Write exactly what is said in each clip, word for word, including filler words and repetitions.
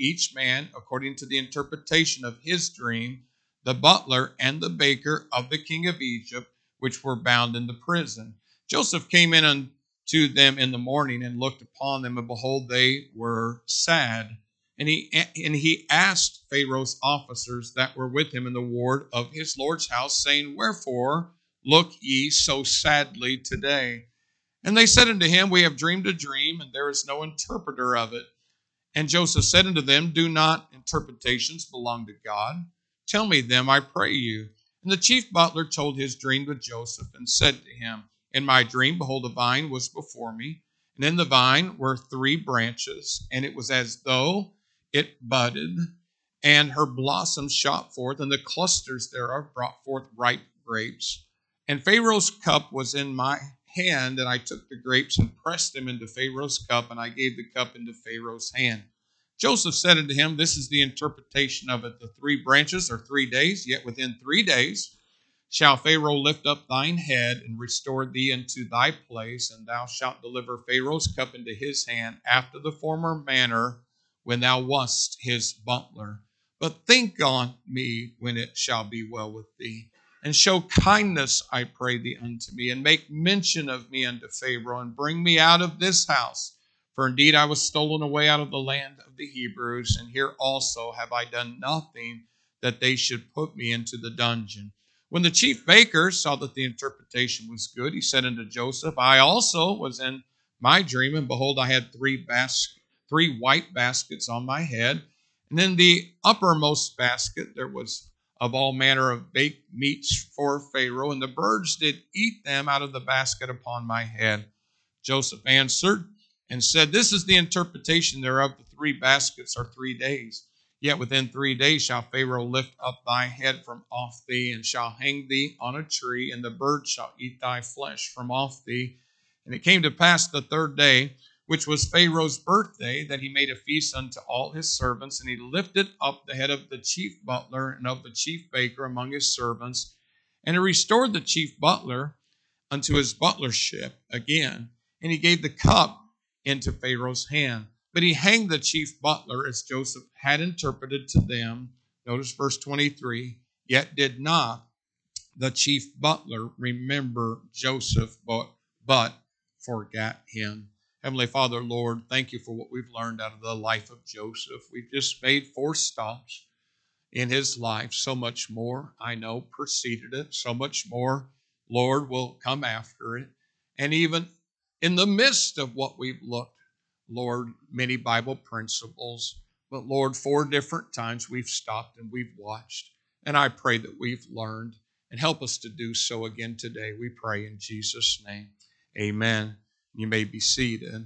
each man according to the interpretation of his dream, the butler and the baker of the king of Egypt, which were bound in the prison. Joseph came in unto them in the morning and looked upon them, and behold, they were sad. And he, and he asked Pharaoh's officers that were with him in the ward of his Lord's house, saying, Wherefore look ye so sadly today? And they said unto him, We have dreamed a dream, and there is no interpreter of it. And Joseph said unto them, Do not interpretations belong to God? Tell me them, I pray you. And the chief butler told his dream to Joseph, and said to him, In my dream, behold, a vine was before me, and in the vine were three branches, and it was as though it budded, and her blossoms shot forth, and the clusters thereof brought forth ripe grapes. And Pharaoh's cup was in my hand, and I took the grapes and pressed them into Pharaoh's cup, and I gave the cup into Pharaoh's hand. Joseph said unto him, This is the interpretation of it. The three branches are three days, yet within three days shall Pharaoh lift up thine head and restore thee into thy place, and thou shalt deliver Pharaoh's cup into his hand after the former manner when thou wast his butler. But think on me when it shall be well with thee, and show kindness, I pray thee, unto me, and make mention of me unto Pharaoh, and bring me out of this house. For indeed I was stolen away out of the land of the Hebrews, and here also have I done nothing that they should put me into the dungeon. When the chief baker saw that the interpretation was good, he said unto Joseph, I also was in my dream, and behold, I had three baskets, three white baskets on my head, and in the uppermost basket there was of all manner of baked meats for Pharaoh, and the birds did eat them out of the basket upon my head. Joseph answered and said, This is the interpretation thereof. The three baskets are three days. Yet within three days shall Pharaoh lift up thy head from off thee, and shall hang thee on a tree, and the birds shall eat thy flesh from off thee. And it came to pass the third day, which was Pharaoh's birthday, that he made a feast unto all his servants, and he lifted up the head of the chief butler and of the chief baker among his servants, and he restored the chief butler unto his butlership again, and he gave the cup into Pharaoh's hand. But he hanged the chief butler as Joseph had interpreted to them. Notice verse twenty-three, Yet did not the chief butler remember Joseph, but, but forgot him. Heavenly Father, Lord, thank you for what we've learned out of the life of Joseph. We've just made four stops in his life. So much more, I know, preceded it. So much more, Lord, will come after it. And even in the midst of what we've looked, Lord, many Bible principles. But Lord, four different times we've stopped and we've watched. And I pray that we've learned, and help us to do so again today. We pray in Jesus' name. Amen. You may be seated.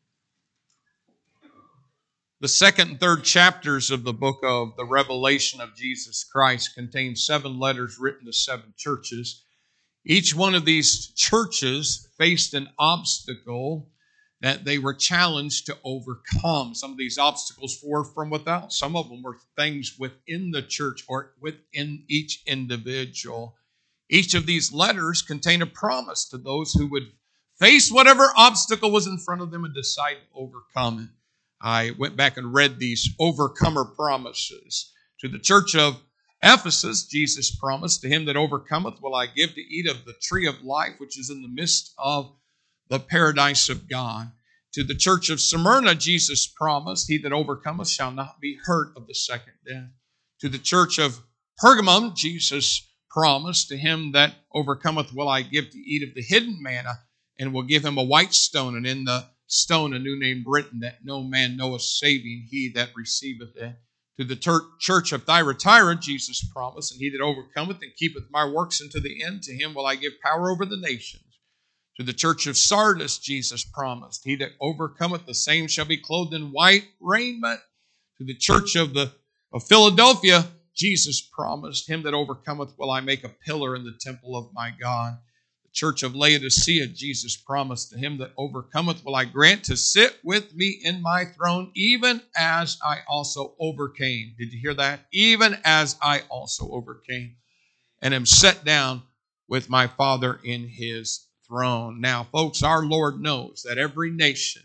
The second and third chapters of the book of the Revelation of Jesus Christ contain seven letters written to seven churches. Each one of these churches faced an obstacle that they were challenged to overcome. Some of these obstacles were from without. Some of them were things within the church or within each individual. Each of these letters contain a promise to those who would face whatever obstacle was in front of them and decide to overcome it. I went back and read these overcomer promises. To the church of Ephesus, Jesus promised, To him that overcometh will I give to eat of the tree of life, which is in the midst of the paradise of God. To the church of Smyrna, Jesus promised, He that overcometh shall not be hurt of the second death. To the church of Pergamum, Jesus promised, To him that overcometh will I give to eat of the hidden manna, and will give him a white stone, and in the stone a new name written, that no man knoweth, saving he that receiveth it. To the ter- church of Thyatira, Jesus promised, And he that overcometh and keepeth my works unto the end, to him will I give power over the nations. To the church of Sardis, Jesus promised, He that overcometh, the same shall be clothed in white raiment. To the church of the of Philadelphia, Jesus promised, Him that overcometh will I make a pillar in the temple of my God. Church of Laodicea, Jesus promised, To him that overcometh will I grant to sit with me in my throne, even as I also overcame. Did you hear that? Even as I also overcame, and am set down with my Father in his throne. Now, folks, our Lord knows that every nation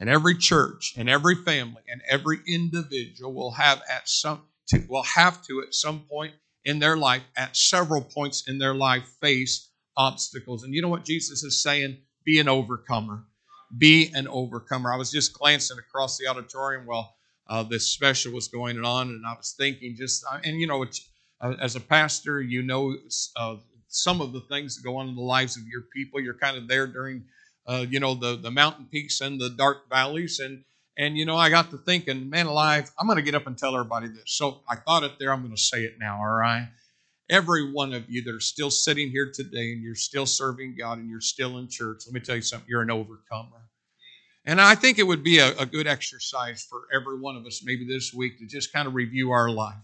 And every church and every family and every individual will have at some to, will have to at some point in their life, at several points in their life, face obstacles. And you know what Jesus is saying? Be an overcomer. Be an overcomer. I was just glancing across the auditorium while uh, this special was going on, and I was thinking just, and you know, uh, as a pastor, you know uh, some of the things that go on in the lives of your people. You're kind of there during Uh, you know, the, the mountain peaks and the dark valleys. And, and, you know, I got to thinking, man alive, I'm going to get up and tell everybody this. So I thought it there. I'm going to say it now, all right? Every one of you that are still sitting here today and you're still serving God and you're still in church, let me tell you something, you're an overcomer. And I think it would be a, a good exercise for every one of us maybe this week to just kind of review our life.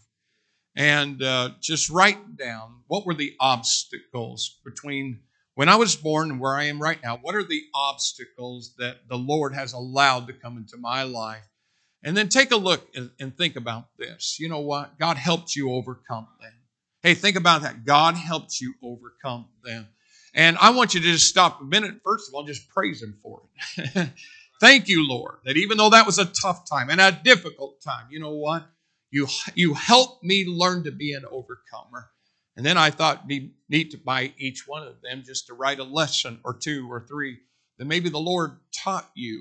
And uh, just write down what were the obstacles between when I was born and where I am right now. What are the obstacles that the Lord has allowed to come into my life? And then take a look and, and think about this. You know what? God helped you overcome them. Hey, think about that. God helped you overcome them. And I want you to just stop a minute. First of all, just praise Him for it. Thank you, Lord, that even though that was a tough time and a difficult time, you know what? You, you helped me learn to be an overcomer. And then I thought it'd be neat to by each one of them just to write a lesson or two or three that maybe the Lord taught you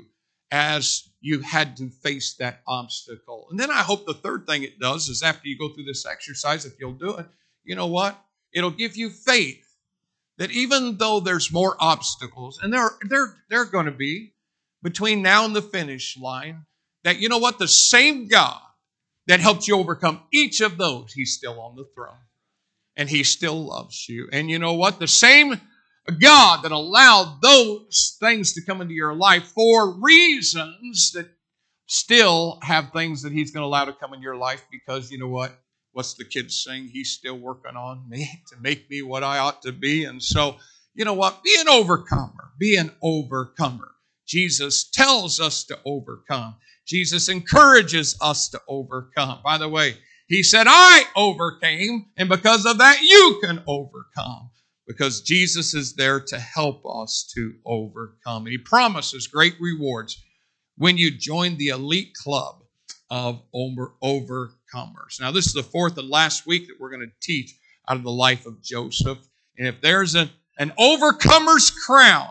as you had to face that obstacle. And then I hope the third thing it does is after you go through this exercise, if you'll do it, you know what? It'll give you faith that even though there's more obstacles, and there, there, there are going to be between now and the finish line, that you know what? The same God that helped you overcome each of those, He's still on the throne. And He still loves you. And you know what? The same God that allowed those things to come into your life for reasons that still have things that He's going to allow to come into your life because, you know what? What's the kids saying? He's still working on me to make me what I ought to be. And so, you know what? Be an overcomer. Be an overcomer. Jesus tells us to overcome. Jesus encourages us to overcome. By the way, He said, I overcame, and because of that, you can overcome. Because Jesus is there to help us to overcome. And He promises great rewards when you join the elite club of over, overcomers. Now, this is the fourth and last week that we're going to teach out of the life of Joseph. And if there's an, an overcomer's crown,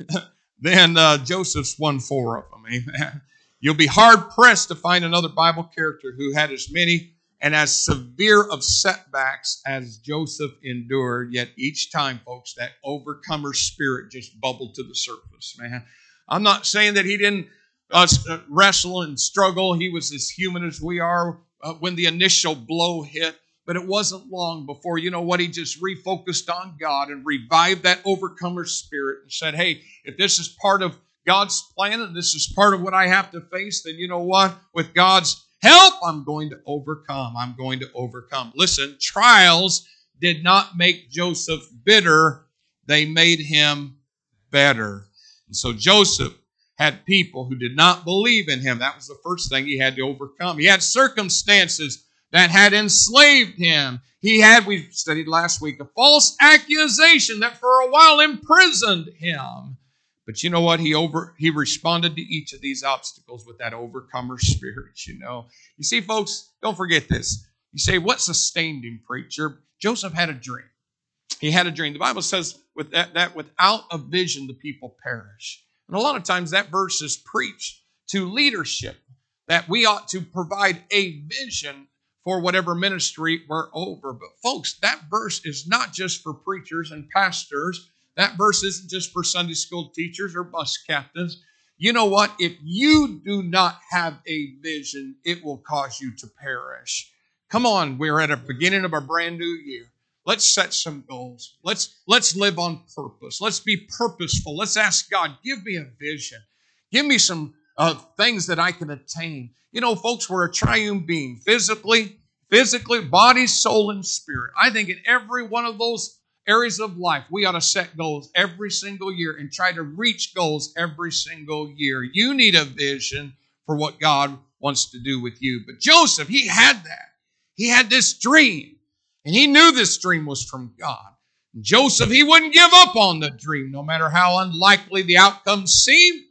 then uh, Joseph's won four of them. Amen. You'll be hard-pressed to find another Bible character who had as many and as severe of setbacks as Joseph endured, yet each time, folks, that overcomer spirit just bubbled to the surface, man. I'm not saying that he didn't uh, wrestle and struggle. He was as human as we are uh, when the initial blow hit, but it wasn't long before, you know what, he just refocused on God and revived that overcomer spirit and said, hey, if this is part of God's plan and this is part of what I have to face, then you know what, with God's help, I'm going to overcome. I'm going to overcome. Listen, trials did not make Joseph bitter. They made him better. And so Joseph had people who did not believe in him. That was the first thing he had to overcome. He had circumstances that had enslaved him. He had, we studied last week, a false accusation that for a while imprisoned him. But you know what? He over he responded to each of these obstacles with that overcomer spirit, you know. You see, folks, don't forget this. You say, what sustained him, preacher? Joseph had a dream. He had a dream. The Bible says with that, that without a vision, the people perish. And a lot of times that verse is preached to leadership, that we ought to provide a vision for whatever ministry we're over. But folks, that verse is not just for preachers and pastors. That verse isn't just for Sunday school teachers or bus captains. You know what? If you do not have a vision, it will cause you to perish. Come on, we're at the beginning of a brand new year. Let's set some goals. Let's, let's live on purpose. Let's be purposeful. Let's ask God, give me a vision. Give me some uh, things that I can attain. You know, folks, we're a triune being. Physically, physically, body, soul, and spirit. I think in every one of those areas of life, we ought to set goals every single year and try to reach goals every single year. You need a vision for what God wants to do with you. But Joseph, he had that. He had this dream, and he knew this dream was from God. And Joseph, he wouldn't give up on the dream, no matter how unlikely the outcome seemed,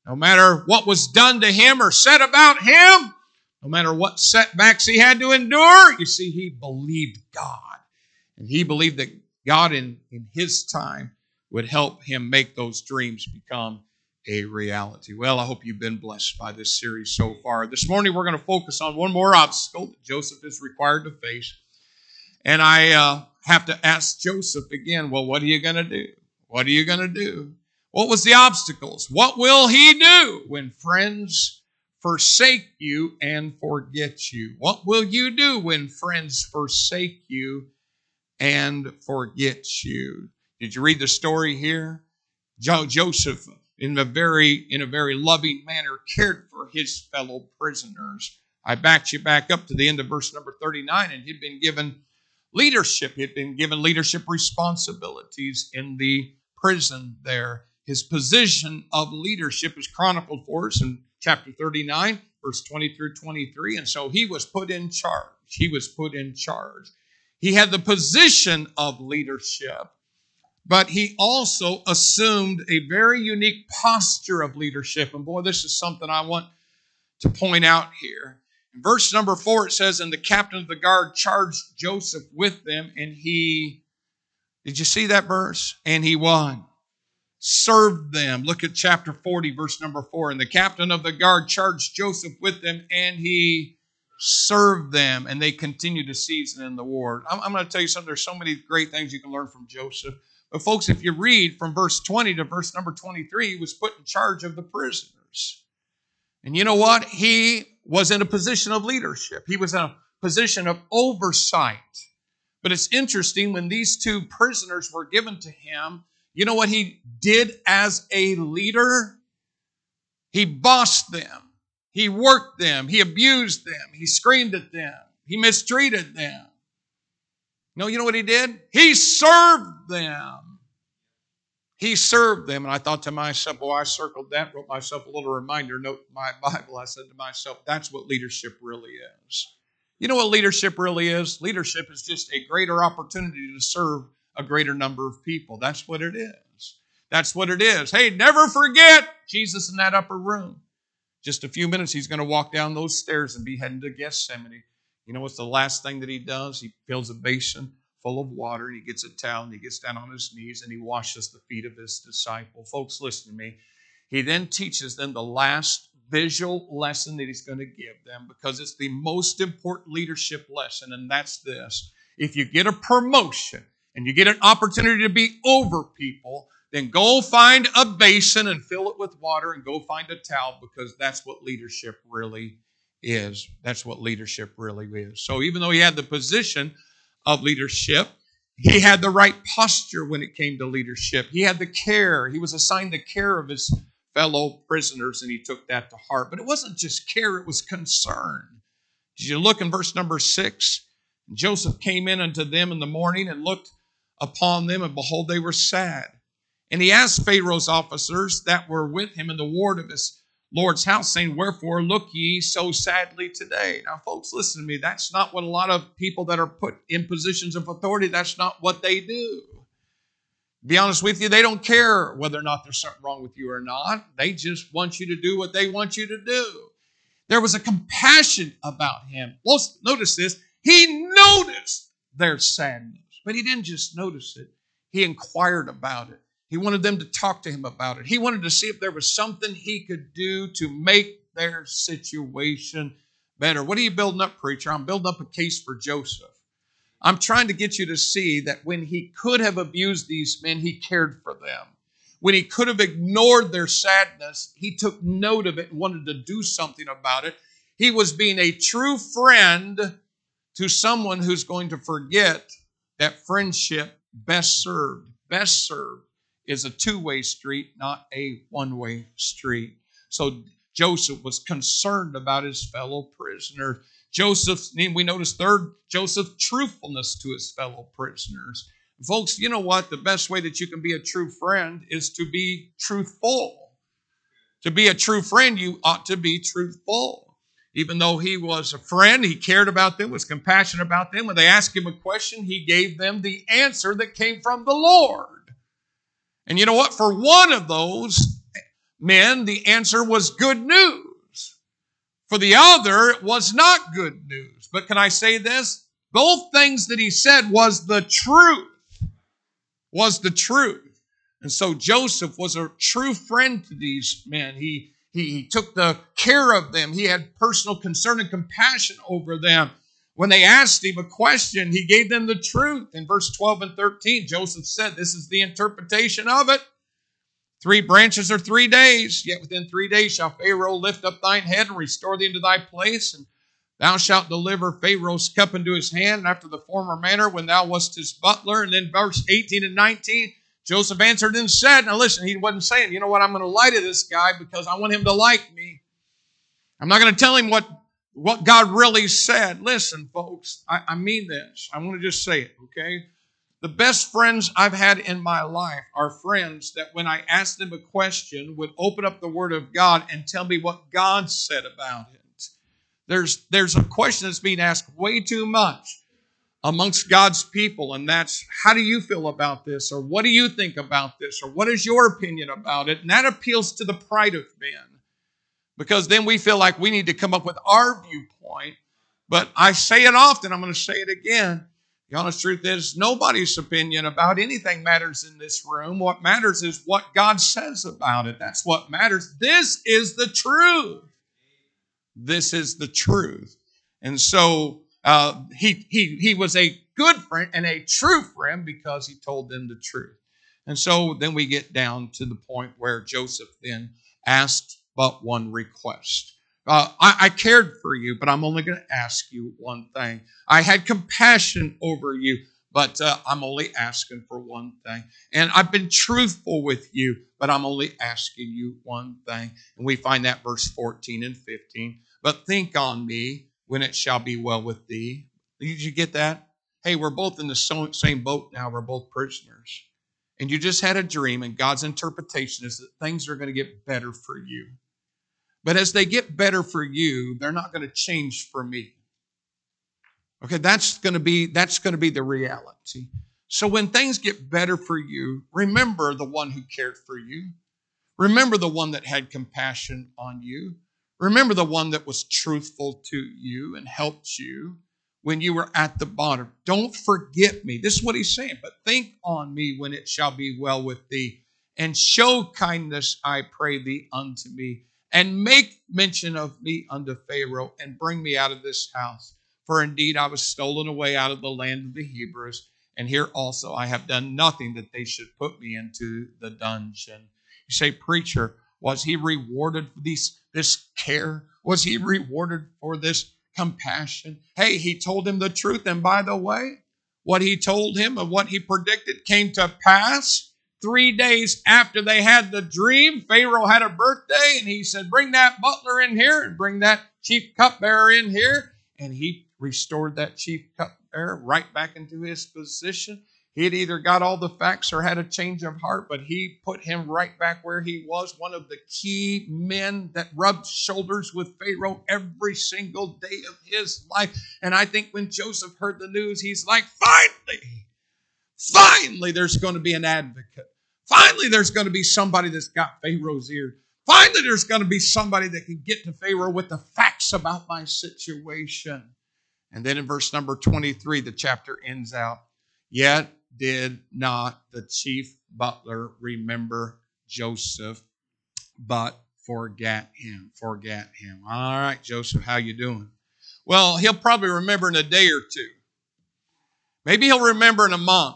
No matter what was done to him or said about him, no matter what setbacks he had to endure, you see, he believed God. And he believed that God in, in his time would help him make those dreams become a reality. Well, I hope you've been blessed by this series so far. This morning we're going to focus on one more obstacle that Joseph is required to face. And I uh, have to ask Joseph again, well, what are you going to do? What are you going to do? What was the obstacles? What will he do when friends forsake you and forget you? What will you do when friends forsake you and forget you? Did you read the story here? Jo- Joseph, in a very in a very loving manner, cared for his fellow prisoners. I backed you back up to the end of verse number thirty-nine, and he'd been given leadership. He'd been given leadership responsibilities in the prison there. His position of leadership is chronicled for us in chapter thirty-nine, verse twenty through twenty-three. And so he was put in charge. He was put in charge. He had the position of leadership, but he also assumed a very unique posture of leadership. And boy, this is something I want to point out here. In verse number four, it says, and the captain of the guard charged Joseph with them, and he, did you see that verse? And he won. Served them. Look at chapter forty, verse number four. And the captain of the guard charged Joseph with them, and he served them, and they continued to season in the war. I'm, I'm going to tell you something. There's so many great things you can learn from Joseph. But folks, if you read from verse twenty to verse number twenty-three, he was put in charge of the prisoners. And you know what? He was in a position of leadership. He was in a position of oversight. But it's interesting, when these two prisoners were given to him, you know what he did as a leader? He bossed them. He worked them. He abused them. He screamed at them. He mistreated them. No, you know what he did? He served them. He served them. And I thought to myself, boy, I circled that, wrote myself a little reminder note in my Bible. I said to myself, that's what leadership really is. You know what leadership really is? Leadership is just a greater opportunity to serve a greater number of people. That's what it is. That's what it is. Hey, never forget Jesus in that upper room. Just a few minutes, he's going to walk down those stairs and be heading to Gethsemane. You know what's the last thing that he does? He fills a basin full of water, and he gets a towel, and he gets down on his knees, and he washes the feet of his disciple. Folks, listen to me. He then teaches them the last visual lesson that he's going to give them, because it's the most important leadership lesson, and that's this. If you get a promotion and you get an opportunity to be over people, then go find a basin and fill it with water, and go find a towel, because that's what leadership really is. That's what leadership really is. So even though he had the position of leadership, he had the right posture when it came to leadership. He had the care. He was assigned the care of his fellow prisoners, and he took that to heart. But it wasn't just care, it was concern. Did you look in verse number six? Joseph came in unto them in the morning and looked upon them, and behold, they were sad. And he asked Pharaoh's officers that were with him in the ward of his Lord's house, saying, wherefore look ye so sadly today? Now, folks, listen to me. That's not what a lot of people that are put in positions of authority, that's not what they do. To be honest with you, they don't care whether or not there's something wrong with you or not. They just want you to do what they want you to do. There was a compassion about him. Notice this. He noticed their sadness, but he didn't just notice it. He inquired about it. He wanted them to talk to him about it. He wanted to see if there was something he could do to make their situation better. What are you building up, preacher? I'm building up a case for Joseph. I'm trying to get you to see that when he could have abused these men, he cared for them. When he could have ignored their sadness, he took note of it and wanted to do something about it. He was being a true friend to someone who's going to forget that friendship best served, best served is a two-way street, not a one-way street. So Joseph was concerned about his fellow prisoners. Joseph's, we notice third, Joseph's truthfulness to his fellow prisoners. Folks, you know what? The best way that you can be a true friend is to be truthful. To be a true friend, you ought to be truthful. Even though he was a friend, he cared about them, was compassionate about them. When they asked him a question, he gave them the answer that came from the Lord. And you know what? For one of those men, the answer was good news. For the other, it was not good news. But can I say this? Both things that he said was the truth. Was the truth. And so Joseph was a true friend to these men. He, he, he took the care of them. He had personal concern and compassion over them. When they asked him a question, he gave them the truth. In verse twelve and thirteen, Joseph said, this is the interpretation of it. Three branches are three days, yet within three days shall Pharaoh lift up thine head and restore thee into thy place, and thou shalt deliver Pharaoh's cup into his hand after the former manner when thou wast his butler. And then verse eighteen and nineteen, Joseph answered and said, now listen, he wasn't saying, you know what, I'm going to lie to this guy because I want him to like me. I'm not going to tell him what, what God really said. Listen, folks, I, I mean this. I want to just say it, okay? The best friends I've had in my life are friends that when I ask them a question would open up the Word of God and tell me what God said about it. There's, there's a question that's being asked way too much amongst God's people, and that's, how do you feel about this? Or what do you think about this? Or what is your opinion about it? And that appeals to the pride of men, because then we feel like we need to come up with our viewpoint. But I say it often, I'm going to say it again. The honest truth is, nobody's opinion about anything matters in this room. What matters is what God says about it. That's what matters. This is the truth. This is the truth. And so uh, he, he, he was a good friend and a true friend because he told them the truth. And so then we get down to the point where Joseph then asked but one request. Uh, I, I cared for you, but I'm only going to ask you one thing. I had compassion over you, but uh, I'm only asking for one thing. And I've been truthful with you, but I'm only asking you one thing. And we find that verse fourteen and fifteen. But think on me when it shall be well with thee. Did you get that? Hey, we're both in the same boat now. We're both prisoners. And you just had a dream, and God's interpretation is that things are going to get better for you. But as they get better for you, they're not going to change for me. Okay, that's going to be, that's going to be the reality. So when things get better for you, remember the one who cared for you. Remember the one that had compassion on you. Remember the one that was truthful to you and helped you when you were at the bottom. Don't forget me. This is what he's saying. But think on me when it shall be well with thee. And show kindness, I pray thee, unto me. And make mention of me unto Pharaoh, and bring me out of this house. For indeed I was stolen away out of the land of the Hebrews, and here also I have done nothing that they should put me into the dungeon. You say, preacher, was he rewarded for these, this care? Was he rewarded for this compassion? Hey, he told him the truth, and by the way, what he told him and what he predicted came to pass. Three days after they had the dream, Pharaoh had a birthday, and he said, bring that butler in here and bring that chief cupbearer in here. And he restored that chief cupbearer right back into his position. He had either got all the facts or had a change of heart, but he put him right back where he was, one of the key men that rubbed shoulders with Pharaoh every single day of his life. And I think when Joseph heard the news, he's like, finally, finally, there's going to be an advocate. Finally, there's going to be somebody that's got Pharaoh's ear. Finally, there's going to be somebody that can get to Pharaoh with the facts about my situation. And then in verse number twenty-three, the chapter ends out. Yet did not the chief butler remember Joseph, but forgot him. Forgot him. All right, Joseph, how you doing? Well, he'll probably remember in a day or two. Maybe he'll remember in a month.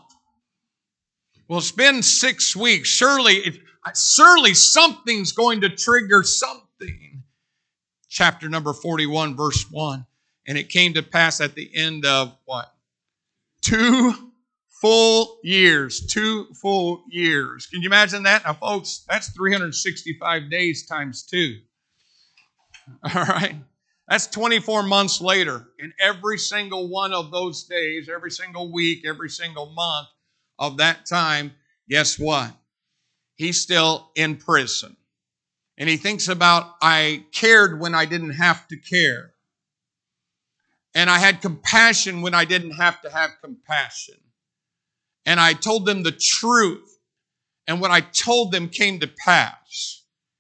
Well, it's been six weeks. Surely, it, surely something's going to trigger something. Chapter number forty-one, verse one. And it came to pass at the end of what? Two full years. Two full years. Can you imagine that? Now, folks, that's three hundred sixty-five days times two. All right? That's twenty-four months later. And every single one of those days, every single week, every single month of that time, guess what? He's still in prison. And he thinks about, I cared when I didn't have to care. And I had compassion when I didn't have to have compassion. And I told them the truth. And what I told them came to pass.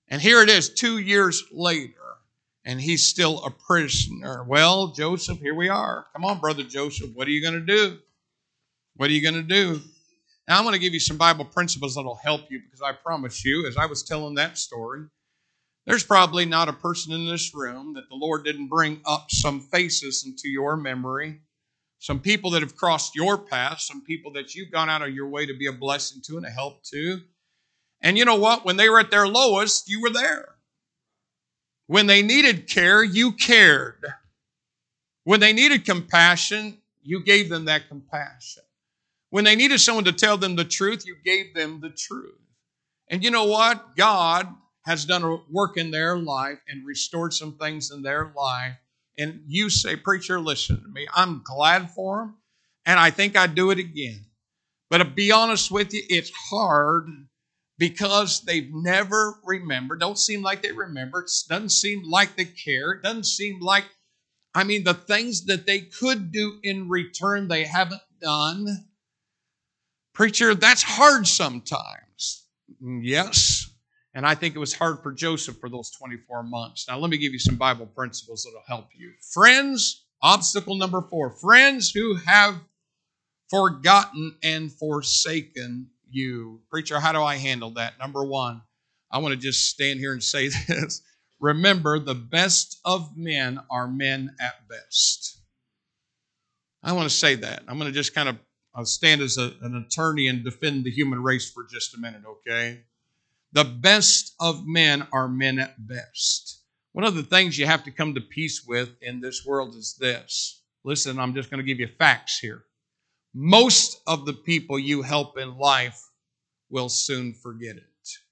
And here it is, two years later, and he's still a prisoner. Well, Joseph, here we are. Come on, Brother Joseph, what are you going to do? What are you going to do? Now, I'm going to give you some Bible principles that will help you, because I promise you, as I was telling that story, there's probably not a person in this room that the Lord didn't bring up some faces into your memory, some people that have crossed your path, some people that you've gone out of your way to be a blessing to and a help to. And you know what? When they were at their lowest, you were there. When they needed care, you cared. When they needed compassion, you gave them that compassion. When they needed someone to tell them the truth, you gave them the truth. And you know what? God has done a work in their life and restored some things in their life. And you say, preacher, listen to me. I'm glad for them, and I think I'd do it again. But to be honest with you, it's hard because they've never remembered. Don't seem like they remember. It doesn't seem like they care. It doesn't seem like, I mean, the things that they could do in return, they haven't done. Preacher, that's hard sometimes. Yes. And I think it was hard for Joseph for those twenty-four months. Now, let me give you some Bible principles that will help you. Friends, obstacle number four, friends who have forgotten and forsaken you. Preacher, how do I handle that? Number one, I want to just stand here and say this. Remember, the best of men are men at best. I want to say that. I'm going to just kind of I'll stand as a, an attorney and defend the human race for just a minute, okay? The best of men are men at best. One of the things you have to come to peace with in this world is this. Listen, I'm just going to give you facts here. Most of the people you help in life will soon forget it.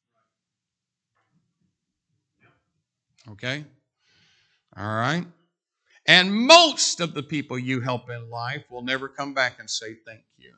Okay? All right? And most of the people you help in life will never come back and say thank you.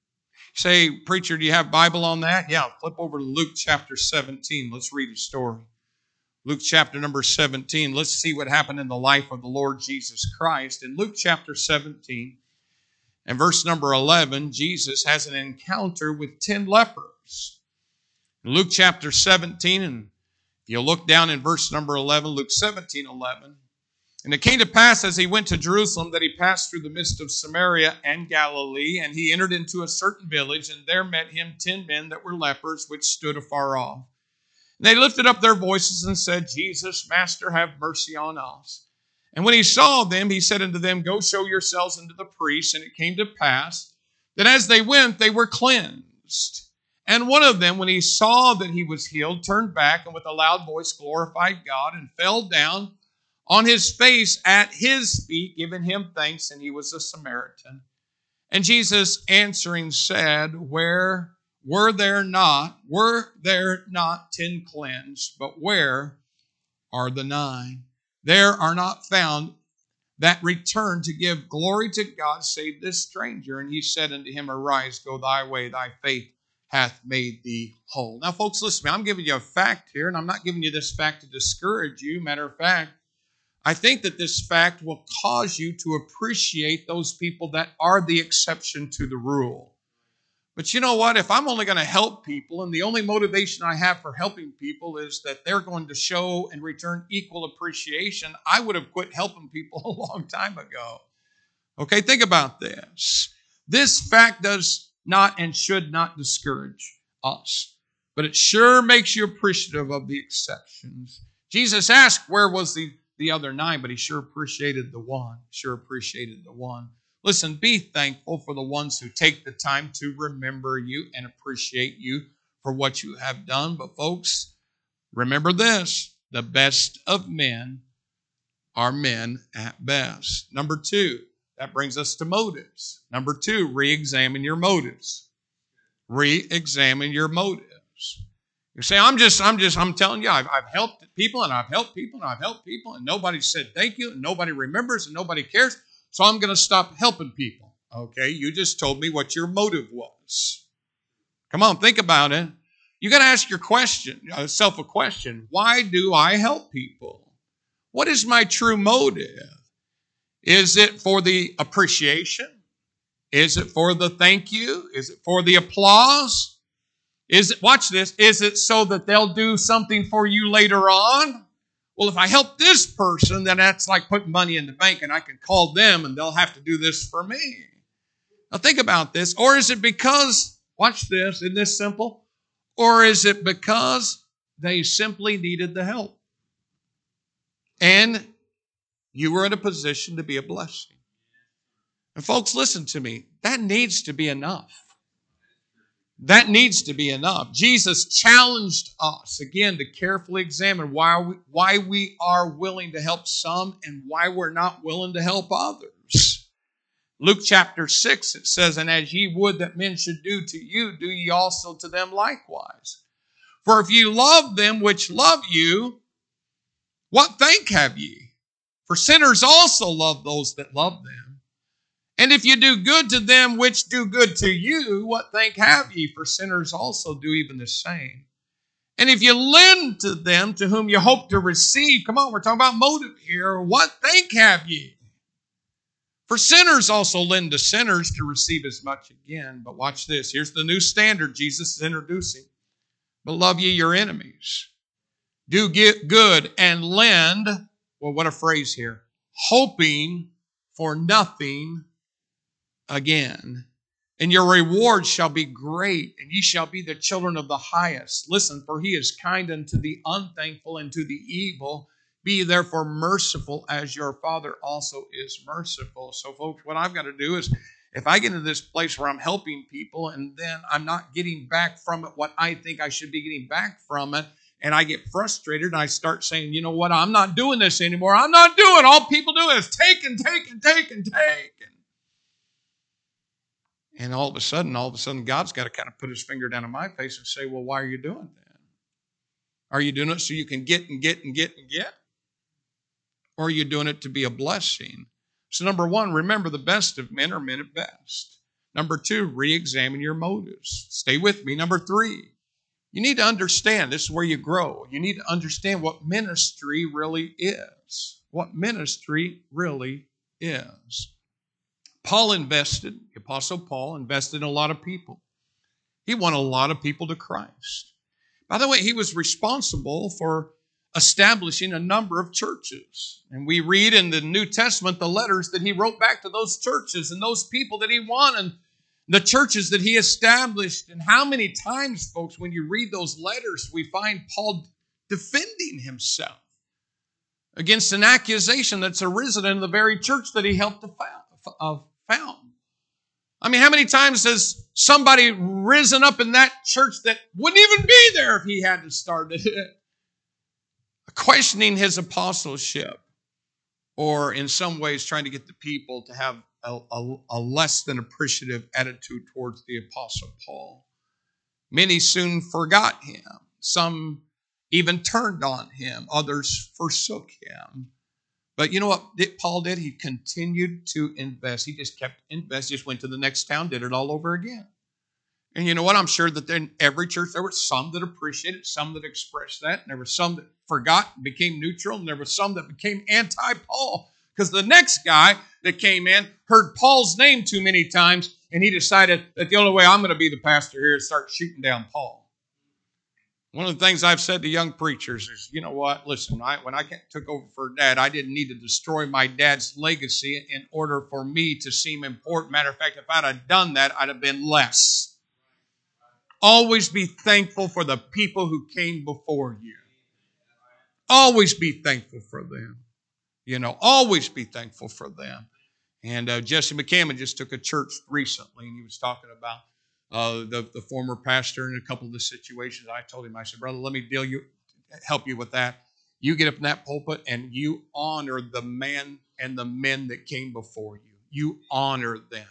Say, preacher, do you have Bible on that? Yeah, flip over to Luke chapter seventeen. Let's read a story. Luke chapter number seventeen. Let's see what happened in the life of the Lord Jesus Christ. In Luke chapter seventeen and verse number eleven, Jesus has an encounter with ten lepers. In Luke chapter seventeen, and you'll look down in verse number eleven, Luke seventeen eleven. And it came to pass as he went to Jerusalem that he passed through the midst of Samaria and Galilee, and he entered into a certain village, and there met him ten men that were lepers, which stood afar off. And they lifted up their voices and said, Jesus, Master, have mercy on us. And when he saw them, he said unto them, Go show yourselves unto the priests. And it came to pass that as they went, they were cleansed. And one of them, when he saw that he was healed, turned back, and with a loud voice glorified God, and fell down on his face at his feet, giving him thanks, and he was a Samaritan. And Jesus answering said, Where were there not, were there not ten cleansed, but where are the nine? There are not found that return to give glory to God, save this stranger. And he said unto him, Arise, go thy way, thy faith hath made thee whole. Now, folks, listen to me. I'm giving you a fact here, and I'm not giving you this fact to discourage you. Matter of fact, I think that this fact will cause you to appreciate those people that are the exception to the rule. But you know what? If I'm only going to help people, and the only motivation I have for helping people is that they're going to show and return equal appreciation, I would have quit helping people a long time ago. Okay, think about this. This fact does not and should not discourage us, but it sure makes you appreciative of the exceptions. Jesus asked, where was the the other nine, but he sure appreciated the one. Sure appreciated the one. Listen, be thankful for the ones who take the time to remember you and appreciate you for what you have done. But folks, remember this, the best of men are men at best. Number two, that brings us to motives. Number two, re-examine your motives. Re-examine your motives. You say, I'm just, I'm just, I'm telling you, I've, I've helped people and I've helped people and I've helped people and nobody said thank you and nobody remembers and nobody cares, so I'm going to stop helping people. Okay, you just told me what your motive was. Come on, think about it. You got to ask your question, yourself a question. Why do I help people? What is my true motive? Is it for the appreciation? Is it for the thank you? Is it for the applause? Is it, watch this, is it so that they'll do something for you later on? Well, if I help this person, then that's like putting money in the bank and I can call them and they'll have to do this for me. Now think about this. Or is it because, watch this, isn't this simple? Or is it because they simply needed the help? And you were in a position to be a blessing. And folks, listen to me. That needs to be enough. That needs to be enough. Jesus challenged us, again, to carefully examine why we, why we are willing to help some and why we're not willing to help others. Luke chapter six, it says, "And as ye would that men should do to you, do ye also to them likewise. For if ye love them which love you, what thank have ye? For sinners also love those that love them. And if you do good to them which do good to you, what thank have ye? For sinners also do even the same. And if you lend to them to whom you hope to receive," come on, we're talking about motive here, "what thank have ye? For sinners also lend to sinners to receive as much again." But watch this. Here's the new standard Jesus is introducing. "But love ye your enemies. Do get good and lend," well, what a phrase here, "hoping for nothing again. And your reward shall be great, and ye shall be the children of the highest. Listen, for he is kind unto the unthankful and to the evil. Be ye therefore merciful as your Father also is merciful." So folks, what I've got to do is, if I get into this place where I'm helping people and then I'm not getting back from it what I think I should be getting back from it, and I get frustrated and I start saying, you know what, I'm not doing this anymore. I'm not doing. All people do is take and take and take and take. And all of a sudden, all of a sudden, God's got to kind of put his finger down in my face and say, well, why are you doing that? Are you doing it so you can get and get and get and get? Or are you doing it to be a blessing? So number one, remember the best of men are men at best. Number two, re-examine your motives. Stay with me. Number three, you need to understand, this is where you grow. You need to understand what ministry really is. What ministry really is. Paul invested, the Apostle Paul invested in a lot of people. He won a lot of people to Christ. By the way, he was responsible for establishing a number of churches. And we read in the New Testament the letters that he wrote back to those churches and those people that he won and the churches that he established. And how many times, folks, when you read those letters, we find Paul defending himself against an accusation that's arisen in the very church that he helped to found. found. I mean, how many times has somebody risen up in that church that wouldn't even be there if he hadn't started it, questioning his apostleship, or in some ways trying to get the people to have a, a, a less than appreciative attitude towards the Apostle Paul. Many soon forgot him. Some even turned on him. Others forsook him. But you know what Paul did? He continued to invest. He just kept investing, just went to the next town, did it all over again. And you know what? I'm sure that in every church there were some that appreciated, some that expressed that, and there were some that forgot and became neutral, and there were some that became anti-Paul. Because the next guy that came in heard Paul's name too many times, and he decided that the only way I'm going to be the pastor here is start shooting down Paul. One of the things I've said to young preachers is, you know what, listen, I, when I took over for Dad, I didn't need to destroy my dad's legacy in order for me to seem important. Matter of fact, if I'd have done that, I'd have been less. Always be thankful for the people who came before you. Always be thankful for them. You know, always be thankful for them. And uh, Jesse McCammon just took a church recently, and he was talking about Uh, the, the former pastor in a couple of the situations. I told him, I said, brother, let me deal you, help you with that. You get up in that pulpit and you honor the man and the men that came before you. You honor them.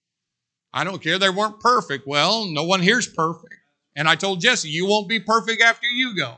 I don't care. They weren't perfect. Well, no one here's perfect. And I told Jesse, you won't be perfect after you go.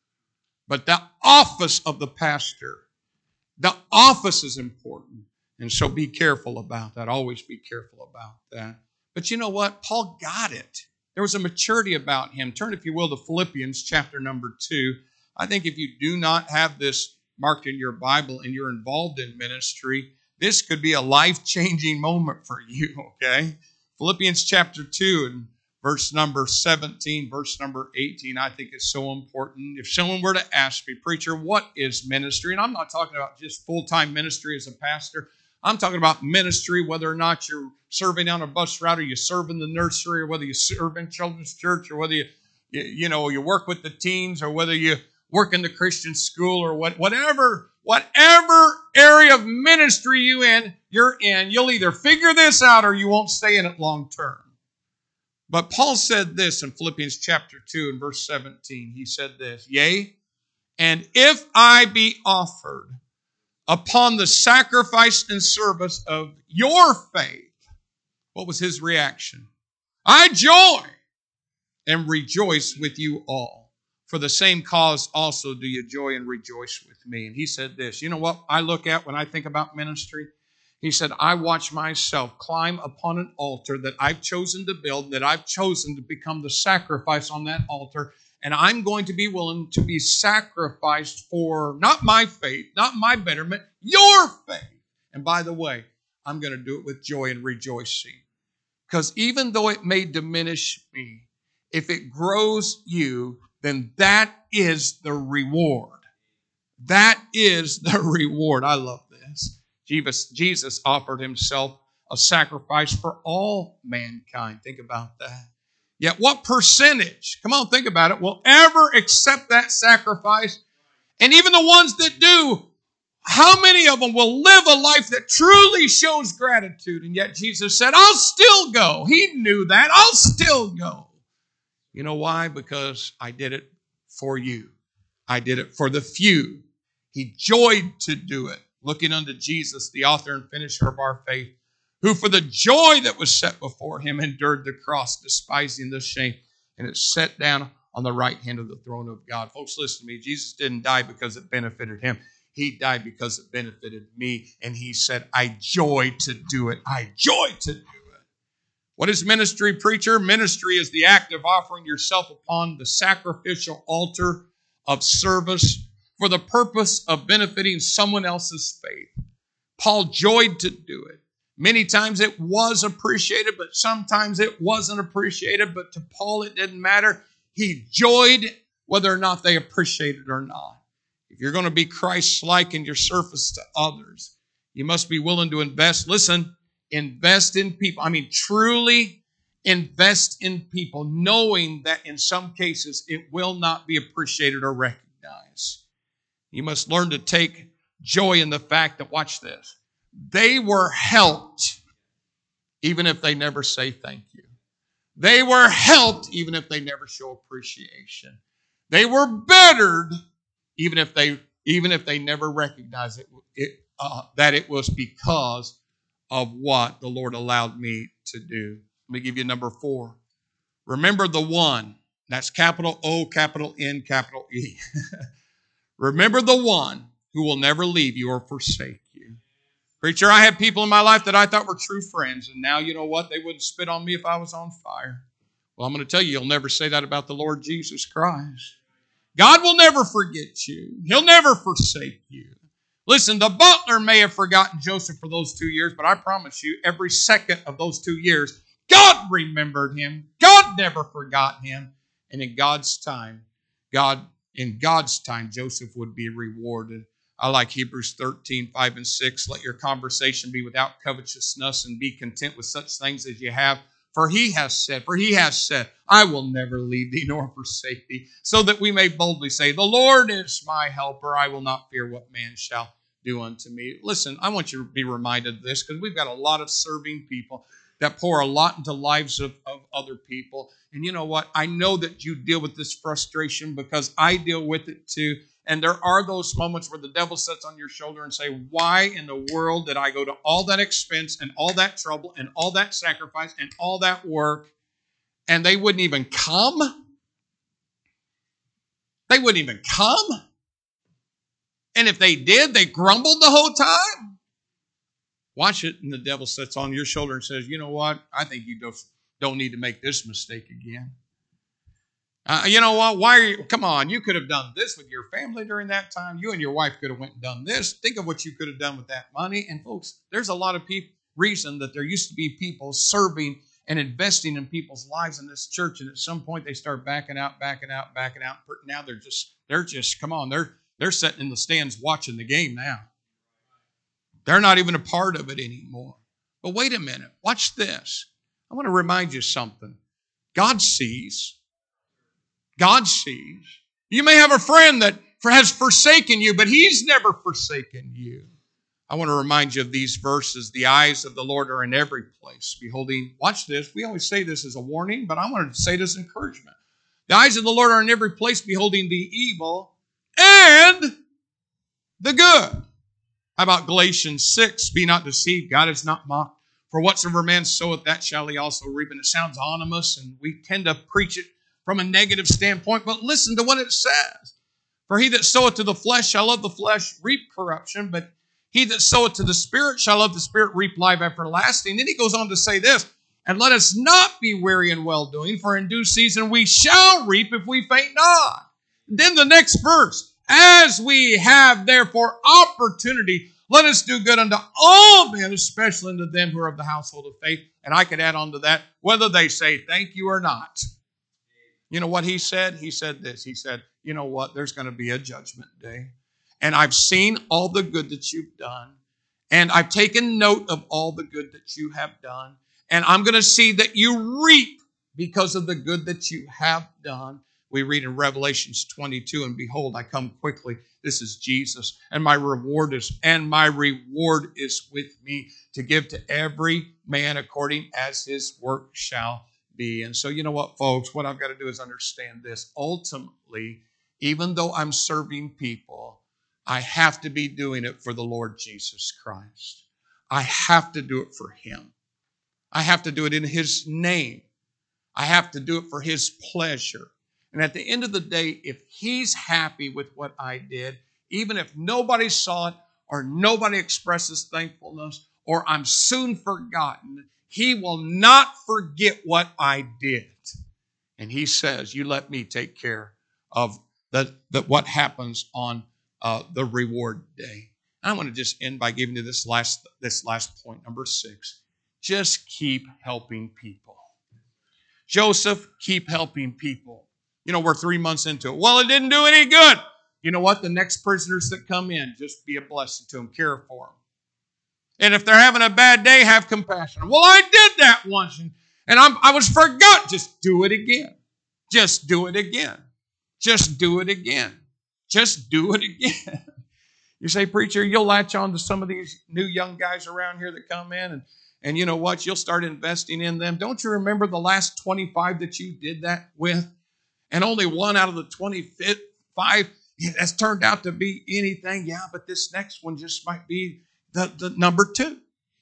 But the office of the pastor, the office is important. And so be careful about that. Always be careful about that. But you know what? Paul got it. There was a maturity about him. Turn, if you will, to Philippians chapter number two. I think if you do not have this marked in your Bible and you're involved in ministry, this could be a life-changing moment for you, okay? Philippians chapter two, and Verse number seventeen, verse number eighteen, I think is so important. If someone were to ask me, preacher, what is ministry? And I'm not talking about just full-time ministry as a pastor. I'm talking about ministry, whether or not you're serving on a bus route, or you serve in the nursery, or whether you serve in children's church, or whether you, you, you know, you work with the teens, or whether you work in the Christian school, or what, whatever, whatever area of ministry you in, you're in, you'll either figure this out or you won't stay in it long term. But Paul said this in Philippians chapter two and verse seventeen. He said this, yea, and if I be offered upon the sacrifice and service of your faith. What was his reaction? I joy and rejoice with you all. For the same cause also do you joy and rejoice with me. And he said this, you know what I look at when I think about ministry? He said, I watch myself climb upon an altar that I've chosen to build, that I've chosen to become the sacrifice on that altar. And I'm going to be willing to be sacrificed for not my faith, not my betterment, your faith. And by the way, I'm going to do it with joy and rejoicing. Because even though it may diminish me, if it grows you, then that is the reward. That is the reward. I love this. Jesus, Jesus offered himself a sacrifice for all mankind. Think about that. Yet what percentage, come on, think about it, will ever accept that sacrifice? And even the ones that do, how many of them will live a life that truly shows gratitude? And yet Jesus said, I'll still go. He knew that. I'll still go. You know why? Because I did it for you. I did it for the few. He joyed to do it. Looking unto Jesus, the author and finisher of our faith, who for the joy that was set before him endured the cross, despising the shame, and is set down on the right hand of the throne of God. Folks, listen to me. Jesus didn't die because it benefited him. He died because it benefited me. And he said, I joy to do it. I joy to do it. What is ministry, preacher? Ministry is the act of offering yourself upon the sacrificial altar of service for the purpose of benefiting someone else's faith. Paul joyed to do it. Many times it was appreciated, but sometimes it wasn't appreciated. But to Paul, it didn't matter. He joyed whether or not they appreciated it or not. If you're going to be Christ-like in your service to others, you must be willing to invest. Listen, invest in people. I mean, truly invest in people, knowing that in some cases it will not be appreciated or recognized. You must learn to take joy in the fact that, watch this, they were helped even if they never say thank you. They were helped even if they never show appreciation. They were bettered even if they even if they never recognize it, it uh, that it was because of what the Lord allowed me to do. Let me give you number four. Remember the one. That's capital O, capital N, capital E. Remember the one who will never leave you or forsake you. Preacher, I had people in my life that I thought were true friends, and now you know what? They wouldn't spit on me if I was on fire. Well, I'm going to tell you, you'll never say that about the Lord Jesus Christ. God will never forget you. He'll never forsake you. Listen, the butler may have forgotten Joseph for those two years, but I promise you, every second of those two years, God remembered him. God never forgot him. And in God's time, God, in God's time, Joseph would be rewarded. I like Hebrews thirteen, five and six. Let your conversation be without covetousness and be content with such things as you have. For he has said, for he has said, I will never leave thee nor forsake thee, so that we may boldly say, the Lord is my helper. I will not fear what man shall do unto me. Listen, I want you to be reminded of this because we've got a lot of serving people that pour a lot into lives of, of other people. And you know what? I know that you deal with this frustration because I deal with it too. And there are those moments where the devil sits on your shoulder and say, why in the world did I go to all that expense and all that trouble and all that sacrifice and all that work, and they wouldn't even come? They wouldn't even come? And if they did, they grumbled the whole time? Watch it, and the devil sits on your shoulder and says, you know what? I think you don't, don't need to make this mistake again. Uh, you know what? Why are you, come on, you could have done this with your family during that time. You and your wife could have went and done this. Think of what you could have done with that money. And folks, there's a lot of people, reason that there used to be people serving and investing in people's lives in this church. And at some point they start backing out, backing out, backing out. Now they're just, they're just, come on, they're they're sitting in the stands watching the game now. They're not even a part of it anymore. But wait a minute, watch this. I want to remind you something. God sees. God sees. You may have a friend that has forsaken you, but he's never forsaken you. I want to remind you of these verses. The eyes of the Lord are in every place, beholding. Watch this. We always say this as a warning, but I wanted to say this as encouragement. The eyes of the Lord are in every place, beholding the evil and the good. How about Galatians six? Be not deceived. God is not mocked. For whatsoever man soweth, that shall he also reap. And it sounds ominous, and we tend to preach it from a negative standpoint. But listen to what it says. For he that soweth to the flesh shall of the flesh reap corruption, but he that soweth to the Spirit shall of the Spirit reap life everlasting. Then he goes on to say this, and let us not be weary in well-doing, for in due season we shall reap if we faint not. Then the next verse, as we have therefore opportunity, let us do good unto all men, especially unto them who are of the household of faith. And I could add on to that, whether they say thank you or not. You know what he said? He said this. He said, you know what? There's going to be a judgment day. And I've seen all the good that you've done. And I've taken note of all the good that you have done. And I'm going to see that you reap because of the good that you have done. We read in Revelations twenty-two, and behold, I come quickly. This is Jesus. And my reward is, and my reward is with me to give to every man according as his work shall be. And so, you know what, folks, what I've got to do is understand this. Ultimately, even though I'm serving people, I have to be doing it for the Lord Jesus Christ. I have to do it for him. I have to do it in his name. I have to do it for his pleasure. And at the end of the day, if he's happy with what I did, even if nobody saw it or nobody expresses thankfulness or I'm soon forgotten, he will not forget what I did. And he says, you let me take care of the, the, what happens on uh, the reward day. I want to just end by giving you this last, this last point, number six. Just keep helping people. Joseph, keep helping people. You know, we're three months into it. Well, it didn't do any good. You know what? The next prisoners that come in, just be a blessing to them. Care for them. And if they're having a bad day, have compassion. Well, I did that once, and, and I'm, I was forgot. Just do it again. Just do it again. Just do it again. Just do it again. You say, preacher, you'll latch on to some of these new young guys around here that come in, and, and you know what? You'll start investing in them. Don't you remember the last twenty-five that you did that with? And only one out of the twenty-five has turned out to be anything. Yeah, but this next one just might be the, the number two.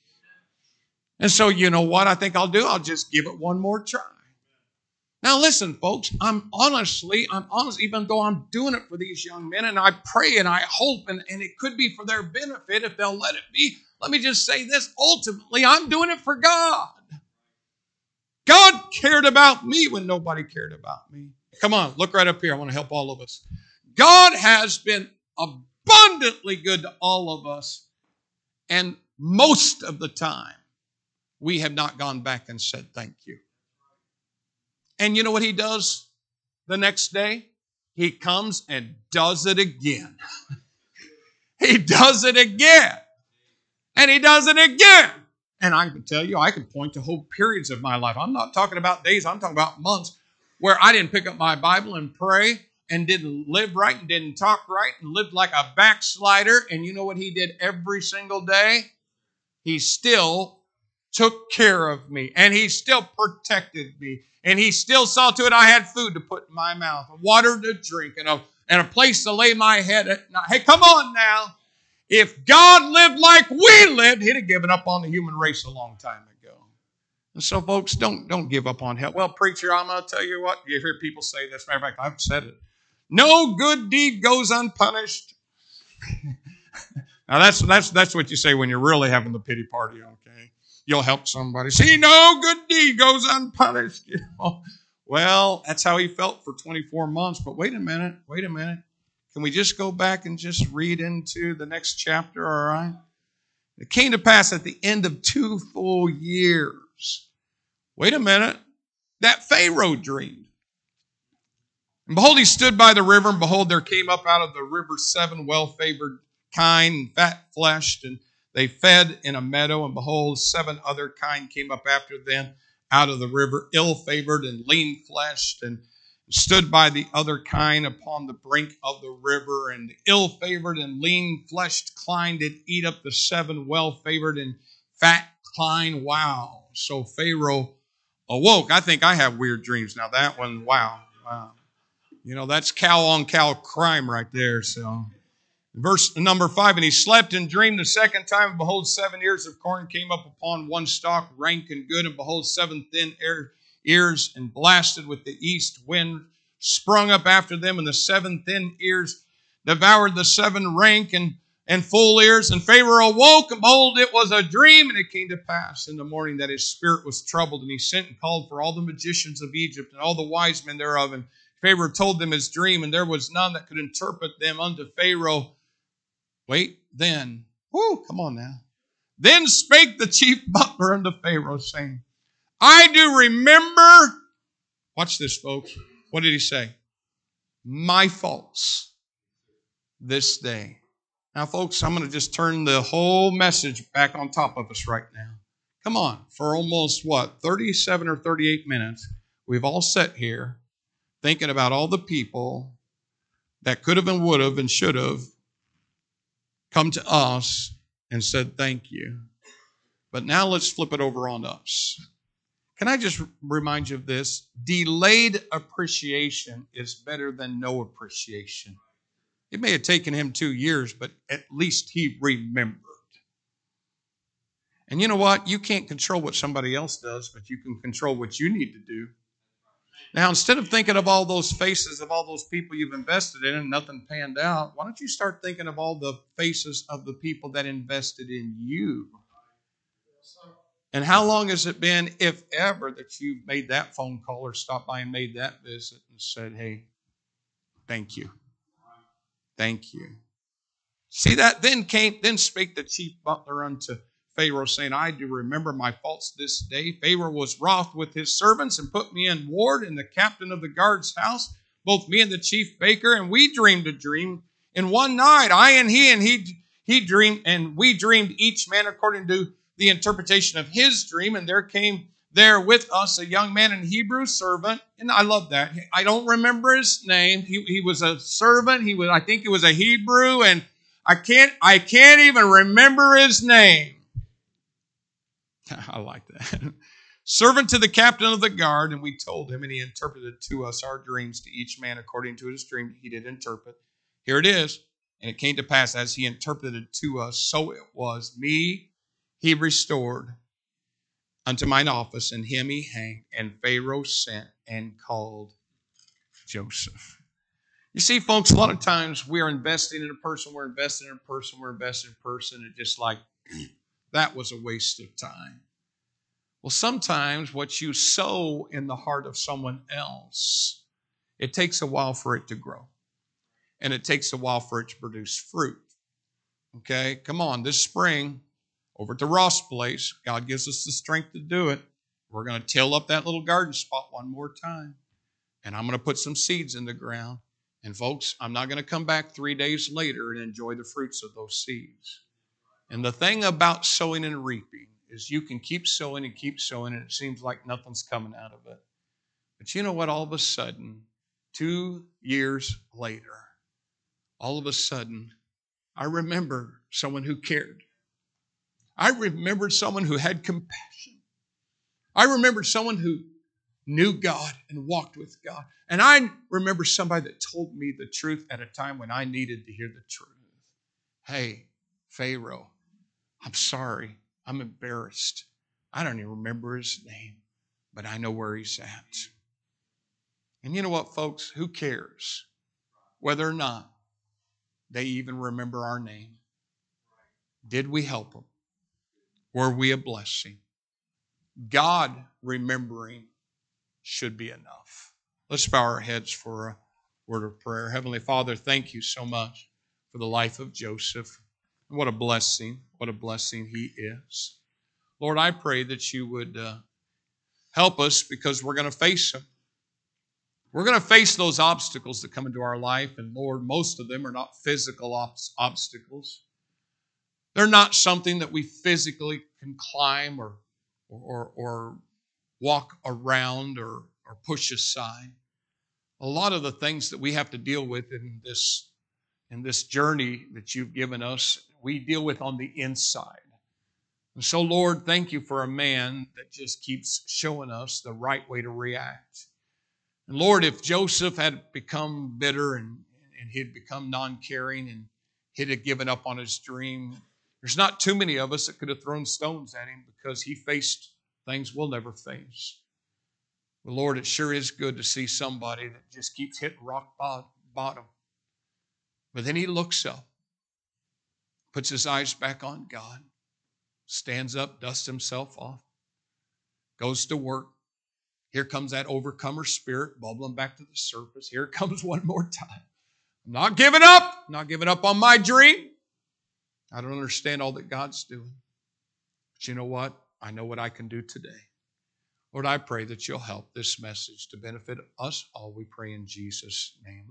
And so, you know what I think I'll do? I'll just give it one more try. Now, listen, folks, I'm honestly, I'm honest, even though I'm doing it for these young men, and I pray and I hope, and, and it could be for their benefit if they'll let it be. Let me just say this. Ultimately, I'm doing it for God. God cared about me when nobody cared about me. Come on, look right up here. I want to help all of us. God has been abundantly good to all of us. And most of the time, we have not gone back and said thank you. And you know what he does the next day? He comes and does it again. He does it again. And he does it again. And I can tell you, I can point to whole periods of my life. I'm not talking about days. I'm talking about months where I didn't pick up my Bible and pray and didn't live right and didn't talk right and lived like a backslider. And you know what he did every single day? He still took care of me, and he still protected me, and he still saw to it I had food to put in my mouth, water to drink, and a, and a place to lay my head at night. Hey, come on now. If God lived like we lived, he'd have given up on the human race a long time ago. And so, folks, don't, don't give up on help. Well, preacher, I'm going to tell you what. You hear people say this. Matter of fact, I've said it. No good deed goes unpunished. Now, that's, that's, that's what you say when you're really having the pity party, okay? You'll help somebody. See, no good deed goes unpunished. You know? Well, that's how he felt for twenty-four months. But wait a minute. Wait a minute. Can we just go back and just read into the next chapter, all right? It came to pass at the end of two full years, Wait a minute. That Pharaoh dreamed. And behold, he stood by the river, and behold, there came up out of the river seven well-favored kine, fat-fleshed, and they fed in a meadow. And behold, seven other kine came up after them out of the river, ill-favored and lean-fleshed, and stood by the other kine upon the brink of the river. And the ill-favored and lean-fleshed kine did eat up the seven well-favored and fat kine. Wow. So Pharaoh awoke. I think I have weird dreams. Now that one, wow. Wow. You know, that's cow-on-cow crime right there. So, verse number five, and he slept and dreamed the second time, and behold, seven ears of corn came up upon one stalk, rank and good, and behold, seven thin ears, and blasted with the east wind, sprung up after them, and the seven thin ears devoured the seven rank and, and full ears. And Pharaoh awoke, and behold, it was a dream, and it came to pass in the morning that his spirit was troubled, and he sent and called for all the magicians of Egypt and all the wise men thereof, and Pharaoh told them his dream, and there was none that could interpret them unto Pharaoh. Wait, then, whoo, come on now. Then spake the chief butler unto Pharaoh, saying, I do remember, watch this, folks. What did he say? My faults this day. Now, folks, I'm going to just turn the whole message back on top of us right now. Come on, for almost, what, thirty-seven or thirty-eight minutes, we've all sat here thinking about all the people that could have and would have and should have come to us and said thank you. But now let's flip it over on us. Can I just remind you of this? Delayed appreciation is better than no appreciation. It may have taken him two years, but at least he remembered. And you know what? You can't control what somebody else does, but you can control what you need to do. Now, instead of thinking of all those faces of all those people you've invested in and nothing panned out, why don't you start thinking of all the faces of the people that invested in you? And how long has it been, if ever, that you've made that phone call or stopped by and made that visit and said, hey, thank you. Thank you. See that? Then came, then spake the chief butler unto Pharaoh, saying, I do remember my faults this day. Pharaoh was wroth with his servants and put me in ward in the captain of the guard's house, both me and the chief baker, and we dreamed a dream in one night. I and he, and he he dreamed, and we dreamed each man according to the interpretation of his dream. And there came there with us a young man, an Hebrew servant, and I love that. I don't remember his name. He, he was a servant. He was, I think he was a Hebrew, and I can't I can't even remember his name. I like that. Servant to the captain of the guard, and we told him, and he interpreted to us our dreams, to each man according to his dream he did interpret. Here it is. And it came to pass, as he interpreted to us, so it was. Me he restored unto mine office, and him he hanged, and Pharaoh sent and called Joseph. You see, folks, a lot of times we're investing in a person, we're investing in a person, we're investing in a person, and just like, that was a waste of time. Well, sometimes what you sow in the heart of someone else, it takes a while for it to grow. And it takes a while for it to produce fruit. Okay, come on, this spring, over to Ross Place, God gives us the strength to do it. We're going to till up that little garden spot one more time. And I'm going to put some seeds in the ground. And folks, I'm not going to come back three days later and enjoy the fruits of those seeds. And the thing about sowing and reaping is you can keep sowing and keep sowing, and it seems like nothing's coming out of it. But you know what? All of a sudden, two years later, all of a sudden, I remember someone who cared. I remembered someone who had compassion. I remembered someone who knew God and walked with God. And I remember somebody that told me the truth at a time when I needed to hear the truth. Hey, Pharaoh, I'm sorry. I'm embarrassed. I don't even remember his name, but I know where he's at. And you know what, folks? Who cares whether or not they even remember our name? Did we help them? Were we a blessing? God remembering should be enough. Let's bow our heads for a word of prayer. Heavenly Father, thank you so much for the life of Joseph. What a blessing. What a blessing he is. Lord, I pray that you would uh, Help us, because we're going to face them. We're going to face those obstacles that come into our life, and Lord, most of them are not physical obstacles. They're not something that we physically can climb or, or, or walk around or, or push aside. A lot of the things that we have to deal with in this, in this journey that you've given us, we deal with on the inside. And so, Lord, thank you for a man that just keeps showing us the right way to react. And Lord, if Joseph had become bitter and, and he'd become non-caring and he'd have given up on his dream, there's not too many of us that could have thrown stones at him, because he faced things we'll never face. But Lord, it sure is good to see somebody that just keeps hitting rock bottom. But then he looks up, puts his eyes back on God, stands up, dusts himself off, goes to work. Here comes that overcomer spirit bubbling back to the surface. Here it comes one more time. I'm not giving up. I'm not giving up on my dream. I don't understand all that God's doing. But you know what? I know what I can do today. Lord, I pray that you'll help this message to benefit us all. We pray in Jesus' name.